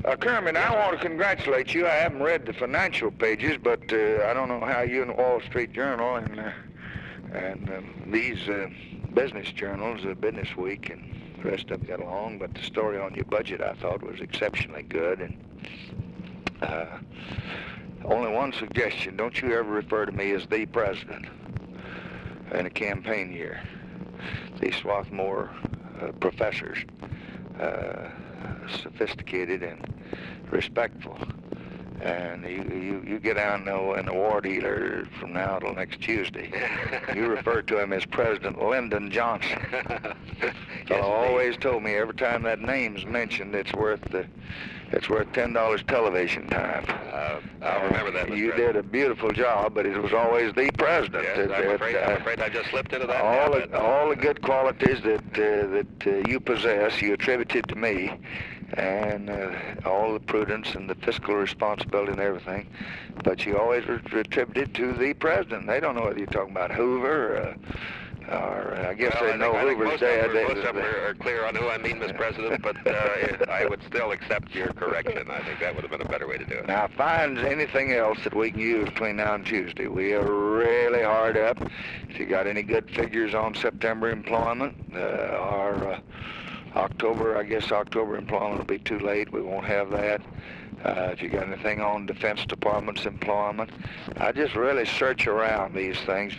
Kermit, I want to congratulate you. I haven't read the financial pages, but I don't know how you and the Wall Street Journal and these business journals, Business Week and the rest of them got along, but the story on your budget I thought was exceptionally good. And only one suggestion, don't you ever refer to me as the president in a campaign year. These Swarthmore professors, sophisticated and respectful. And you get down in the war dealer from now till next Tuesday. You refer to him as President Lyndon Johnson. Yes, always told me every time that name's mentioned, it's worth $10 television time. I'll remember that, Mr. You President. did a beautiful job, but it was always the president. Yes, I'm afraid I just slipped into that. All the good qualities that you possess, you attributed to me, and all the prudence and the fiscal responsibility and everything, but you always attributed to the president. They don't know whether you're talking about Hoover or I guess they know Hoover's dad. Most of them are clear on who I mean, Mr. President, but I would still accept your correction. I think that would have been a better way to do it. Now, find anything else that we can use between now and Tuesday. We are really hard up. If you got any good figures on September employment or October, I guess October employment will be too late. We won't have that. If you got anything on Defense Department's employment, I just really search around these things.